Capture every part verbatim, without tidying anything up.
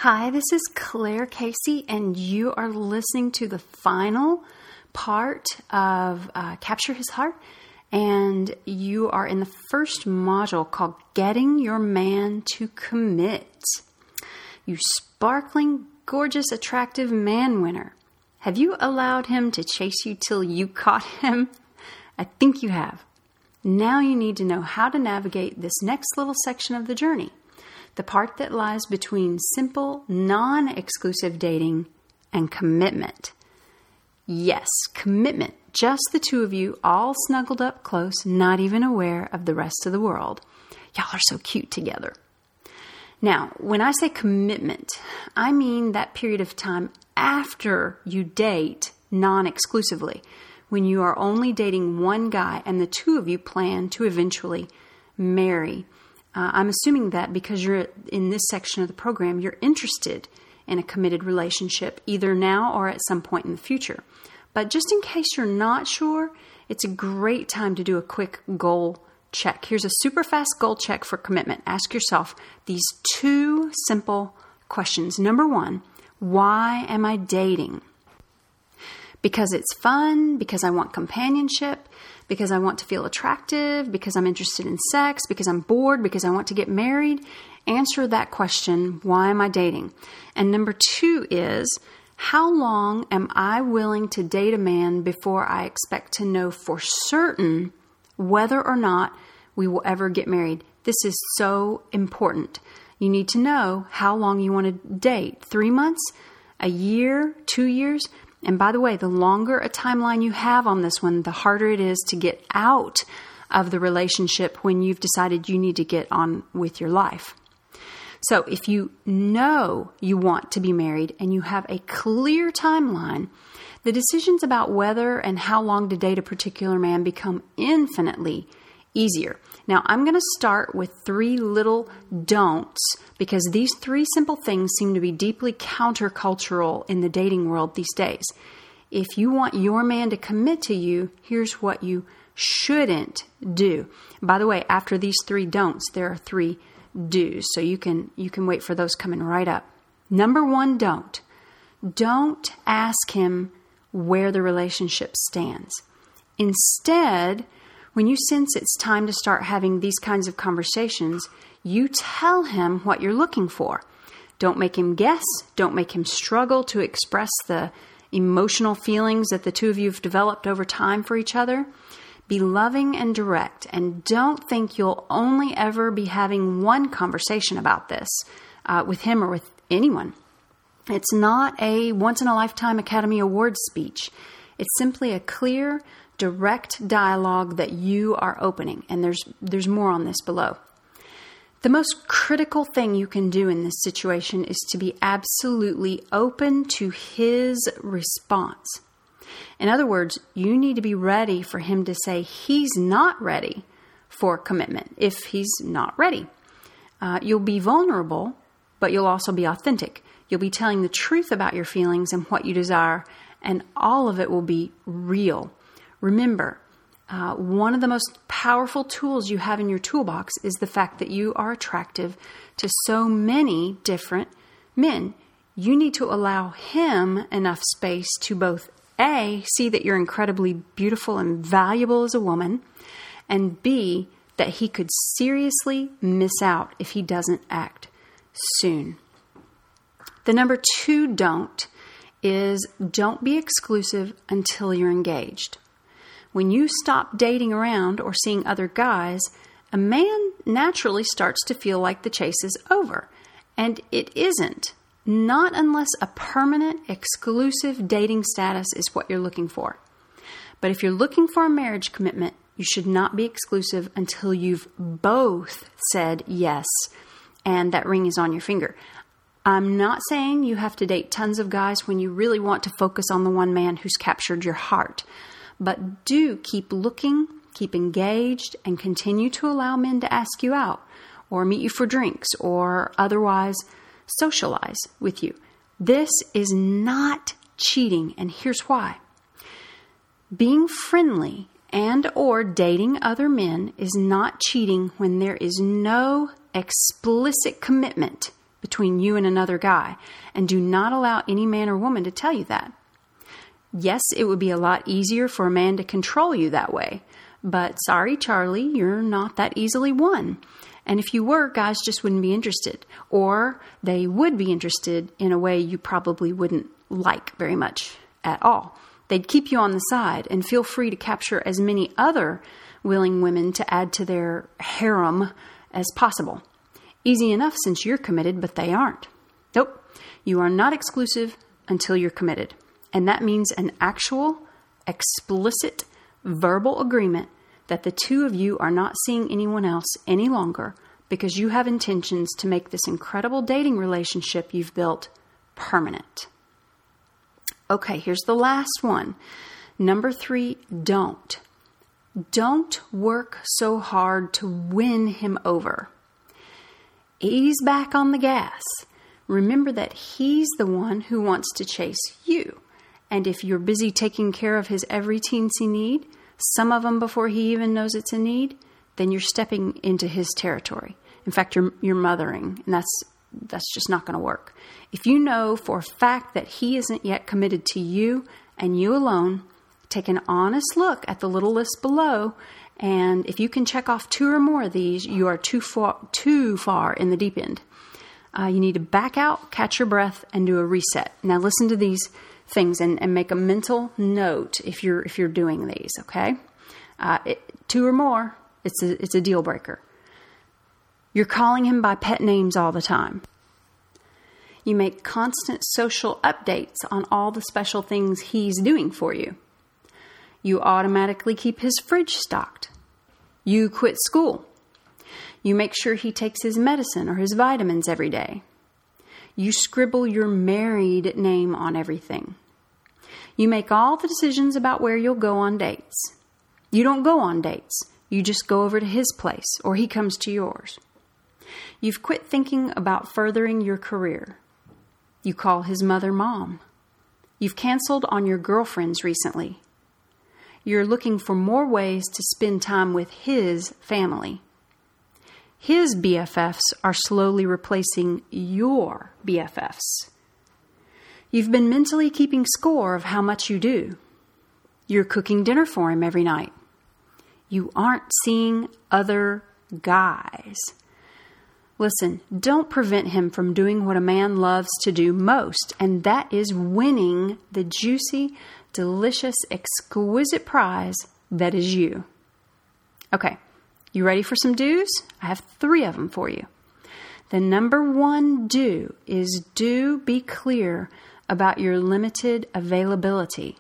Hi, this is Claire Casey, and you are listening to the final part of uh, Capture His Heart, and you are in the first module called Getting Your Man to Commit. You sparkling, gorgeous, attractive man winner. Have you allowed him to chase you till you caught him? I think you have. Now you need to know how to navigate this next little section of the journey. The part that lies between simple, non-exclusive dating and commitment. Yes, commitment. Just the two of you, all snuggled up close, not even aware of the rest of the world. Y'all are so cute together. Now, when I say commitment, I mean that period of time after you date non-exclusively, when you are only dating one guy and the two of you plan to eventually marry. Uh, I'm assuming that because you're in this section of the program, you're interested in a committed relationship, either now or at some point in the future. But just in case you're not sure, it's a great time to do a quick goal check. Here's a super fast goal check for commitment. Ask yourself these two simple questions. Number one, why am I dating? Because it's fun, because I want companionship, because I want to feel attractive, because I'm interested in sex, because I'm bored, because I want to get married. Answer that question, why am I dating? And number two is, how long am I willing to date a man before I expect to know for certain whether or not we will ever get married? This is so important. You need to know how long you want to date. Three months, a year, two years. And by the way, the longer a timeline you have on this one, the harder it is to get out of the relationship when you've decided you need to get on with your life. So if you know you want to be married and you have a clear timeline, the decisions about whether and how long to date a particular man become infinitely easier. Now, I'm going to start with three little don'ts because these three simple things seem to be deeply countercultural in the dating world these days. If you want your man to commit to you, here's what you shouldn't do. By the way, after these three don'ts, there are three do's, so you can you can wait for those coming right up. Number one, don't. Don't ask him where the relationship stands. Instead, when you sense it's time to start having these kinds of conversations, you tell him what you're looking for. Don't make him guess. Don't make him struggle to express the emotional feelings that the two of you have developed over time for each other. Be loving and direct, and don't think you'll only ever be having one conversation about this uh, with him or with anyone. It's not a once-in-a-lifetime Academy Awards speech. It's simply a clear, direct dialogue that you are opening. And there's there's more on this below. The most critical thing you can do in this situation is to be absolutely open to his response. In other words, you need to be ready for him to say he's not ready for commitment if he's not ready. Uh, you'll be vulnerable, but you'll also be authentic. You'll be telling the truth about your feelings and what you desire, and all of it will be real. Remember, uh, one of the most powerful tools you have in your toolbox is the fact that you are attractive to so many different men. You need to allow him enough space to both A, see that you're incredibly beautiful and valuable as a woman, and B, that he could seriously miss out if he doesn't act soon. The number two don't is don't be exclusive until you're engaged. When you stop dating around or seeing other guys, a man naturally starts to feel like the chase is over. And it isn't. Not unless a permanent, exclusive dating status is what you're looking for. But if you're looking for a marriage commitment, you should not be exclusive until you've both said yes, and that ring is on your finger. I'm not saying you have to date tons of guys when you really want to focus on the one man who's captured your heart. But do keep looking, keep engaged, and continue to allow men to ask you out, or meet you for drinks, or otherwise socialize with you. This is not cheating, and here's why. Being friendly and or dating other men is not cheating when there is no explicit commitment between you and another guy, and do not allow any man or woman to tell you that. Yes, it would be a lot easier for a man to control you that way, but sorry, Charlie, you're not that easily won. And if you were, guys just wouldn't be interested, or they would be interested in a way you probably wouldn't like very much at all. They'd keep you on the side and feel free to capture as many other willing women to add to their harem as possible. Easy enough since you're committed, but they aren't. Nope, you are not exclusive until you're committed. And that means an actual, explicit, verbal agreement that the two of you are not seeing anyone else any longer because you have intentions to make this incredible dating relationship you've built permanent. Okay, here's the last one. Number three, don't. Don't work so hard to win him over. Ease back on the gas. Remember that he's the one who wants to chase you. And if you're busy taking care of his every teensy need, some of them before he even knows it's a need, then you're stepping into his territory. In fact, you're, you're mothering, and that's that's just not going to work. If you know for a fact that he isn't yet committed to you and you alone, take an honest look at the little list below, and if you can check off two or more of these, you are too far, too far in the deep end. Uh, you need to back out, catch your breath, and do a reset. Now listen to these things and, and make a mental note if you're if you're doing these. Okay, uh, it, two or more, it's a it's a deal breaker. You're calling him by pet names all the time. You make constant social updates on all the special things he's doing for you. You automatically keep his fridge stocked. You quit school. You make sure he takes his medicine or his vitamins every day. You scribble your married name on everything. You make all the decisions about where you'll go on dates. You don't go on dates. You just go over to his place or he comes to yours. You've quit thinking about furthering your career. You call his mother mom. You've canceled on your girlfriends recently. You're looking for more ways to spend time with his family. His B F Fs are slowly replacing your B F Fs. You've been mentally keeping score of how much you do. You're cooking dinner for him every night. You aren't seeing other guys. Listen, don't prevent him from doing what a man loves to do most, and that is winning the juicy, delicious, exquisite prize that is you. Okay, you ready for some do's? I have three of them for you. The number one do is do be clear about your limited availability.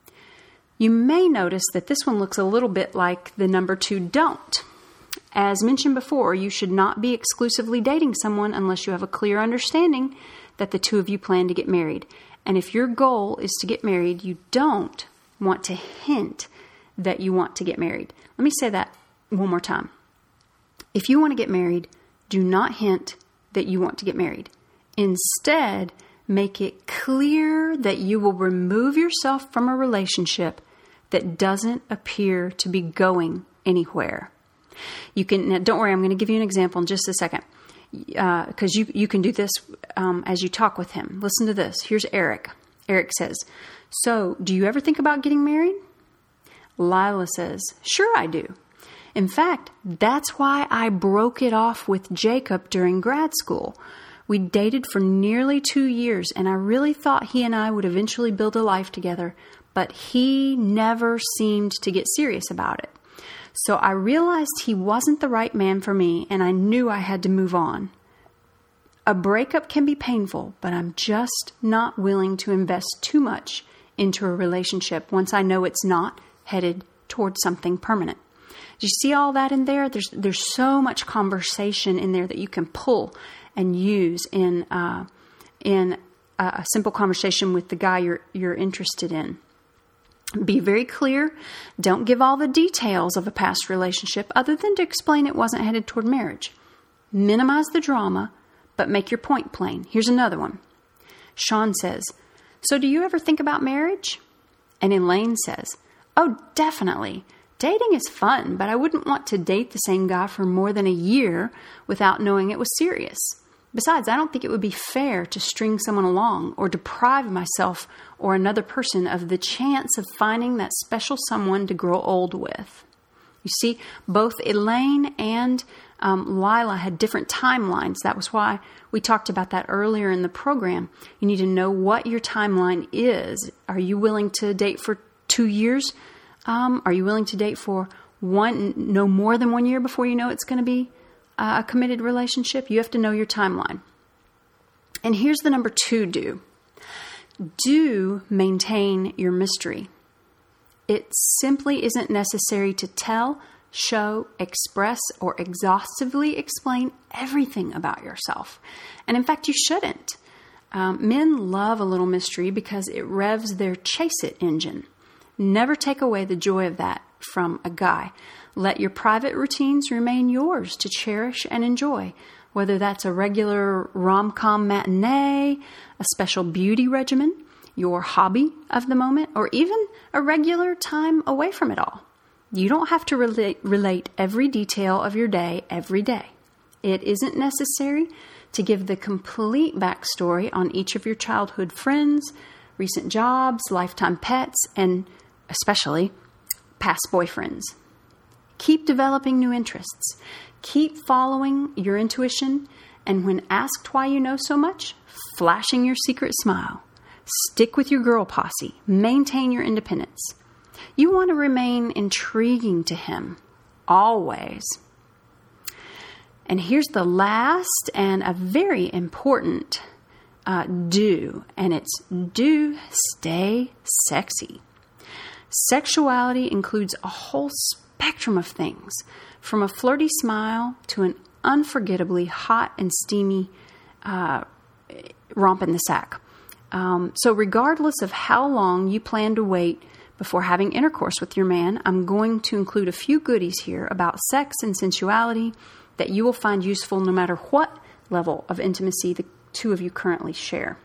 You may notice that this one looks a little bit like the number two don't. As mentioned before, you should not be exclusively dating someone unless you have a clear understanding that the two of you plan to get married. And if your goal is to get married, you don't want to hint that you want to get married. Let me say that one more time. If you want to get married, do not hint that you want to get married. Instead, make it clear that you will remove yourself from a relationship that doesn't appear to be going anywhere. You can, now don't worry, I'm going to give you an example in just a second, because uh, you, you can do this um, as you talk with him. Listen to this. Here's Eric. Eric says, so do you ever think about getting married? Lila says, sure I do. In fact, that's why I broke it off with Jacob during grad school. We dated for nearly two years, and I really thought he and I would eventually build a life together, but he never seemed to get serious about it. So I realized he wasn't the right man for me, and I knew I had to move on. A breakup can be painful, but I'm just not willing to invest too much into a relationship once I know it's not headed towards something permanent. Do you see all that in there? There's there's so much conversation in there that you can pull and use in uh, in a, a simple conversation with the guy you're you're interested in. Be very clear. Don't give all the details of a past relationship other than to explain it wasn't headed toward marriage. Minimize the drama, but make your point plain. Here's another one. Sean says, so do you ever think about marriage? And Elaine says, oh, definitely. Dating is fun, but I wouldn't want to date the same guy for more than a year without knowing it was serious. Besides, I don't think it would be fair to string someone along or deprive myself or another person of the chance of finding that special someone to grow old with. You see, both Elaine and um, Lila had different timelines. That was why we talked about that earlier in the program. You need to know what your timeline is. Are you willing to date for two years? Um, are you willing to date for one, no more than one year before you know it's going to be a committed relationship? You have to know your timeline. And here's the number two do. Do maintain your mystery. It simply isn't necessary to tell, show, express, or exhaustively explain everything about yourself. And in fact, you shouldn't. Um, men love a little mystery because it revs their chase-it engine. Never take away the joy of that from a guy. Let your private routines remain yours to cherish and enjoy, whether that's a regular rom-com matinee, a special beauty regimen, your hobby of the moment, or even a regular time away from it all. You don't have to relate, relate every detail of your day every day. It isn't necessary to give the complete backstory on each of your childhood friends, recent jobs, lifetime pets, and especially past boyfriends. Keep developing new interests. Keep following your intuition, and when asked why you know so much, flashing your secret smile. Stick with your girl posse. Maintain your independence. You want to remain intriguing to him, always. And here's the last and a very important uh, do, and it's do stay sexy. Sexuality includes a whole spectrum of things, from a flirty smile to an unforgettably hot and steamy uh, romp in the sack. Um, so regardless of how long you plan to wait before having intercourse with your man, I'm going to include a few goodies here about sex and sensuality that you will find useful no matter what level of intimacy the two of you currently share.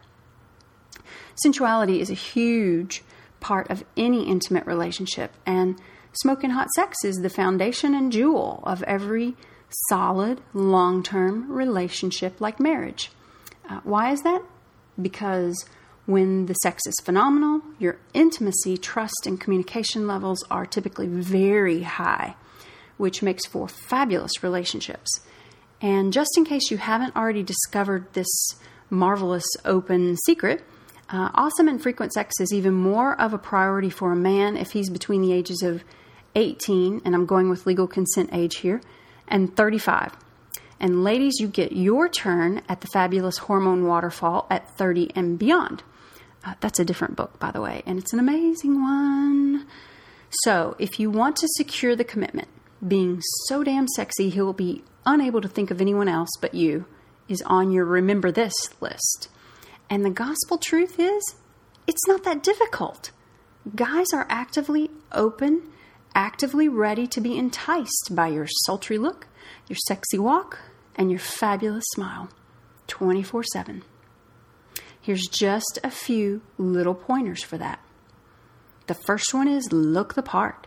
Sensuality is a huge part of any intimate relationship, and smoking hot sex is the foundation and jewel of every solid, long-term relationship like marriage. Uh, why is that? Because when the sex is phenomenal, your intimacy, trust, and communication levels are typically very high, which makes for fabulous relationships. And just in case you haven't already discovered this marvelous open secret, uh, awesome and frequent sex is even more of a priority for a man if he's between the ages of eighteen, and I'm going with legal consent age here, and thirty-five. And ladies, you get your turn at the fabulous hormone waterfall at thirty and beyond. Uh, that's a different book, by the way, and it's an amazing one. So if you want to secure the commitment, being so damn sexy he'll be unable to think of anyone else but you is on your remember this list. And the gospel truth is, it's not that difficult. Guys are actively open, actively ready to be enticed by your sultry look, your sexy walk, and your fabulous smile, twenty-four seven. Here's just a few little pointers for that. The first one is look the part.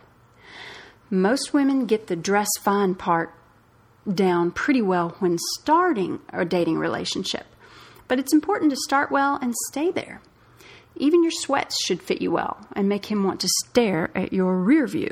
Most women get the dress fine part down pretty well when starting a dating relationship, but it's important to start well and stay there. Even your sweats should fit you well and make him want to stare at your rear view.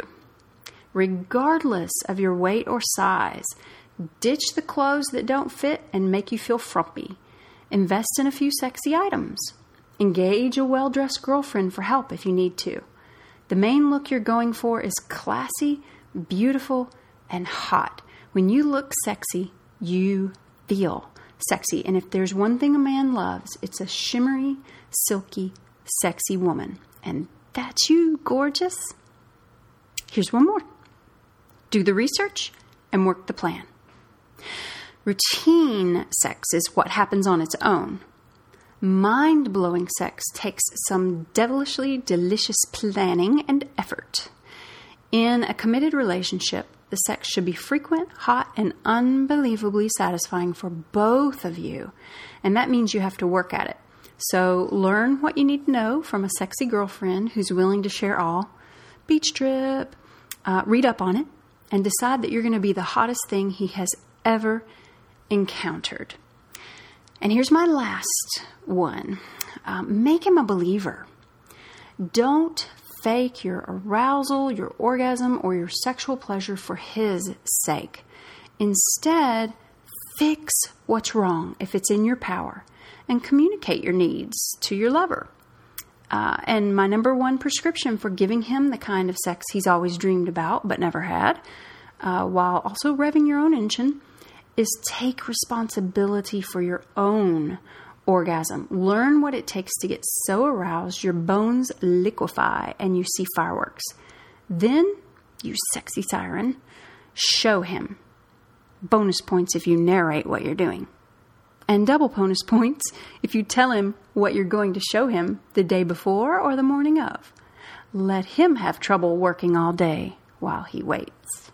Regardless of your weight or size, ditch the clothes that don't fit and make you feel frumpy. Invest in a few sexy items. Engage a well-dressed girlfriend for help if you need to. The main look you're going for is classy, beautiful, and hot. When you look sexy, you feel sexy. And if there's one thing a man loves, it's a shimmery, silky, sexy woman. And that's you, gorgeous. Here's one more. Do the research and work the plan. Routine sex is what happens on its own. Mind-blowing sex takes some devilishly delicious planning and effort. In a committed relationship, the sex should be frequent, hot, and unbelievably satisfying for both of you. And that means you have to work at it. So learn what you need to know from a sexy girlfriend who's willing to share all. Beach trip. Uh, read up on it and decide that you're going to be the hottest thing he has ever encountered. And here's my last one. Um, make him a believer. Don't fake your arousal, your orgasm, or your sexual pleasure for his sake. Instead, fix what's wrong if it's in your power and communicate your needs to your lover. Uh, and my number one prescription for giving him the kind of sex he's always dreamed about but never had, uh, while also revving your own engine, is take responsibility for your own orgasm. Learn what it takes to get so aroused your bones liquefy and you see fireworks. Then, you sexy siren, show him. Bonus points if you narrate what you're doing. And double bonus points if you tell him what you're going to show him the day before or the morning of. Let him have trouble working all day while he waits.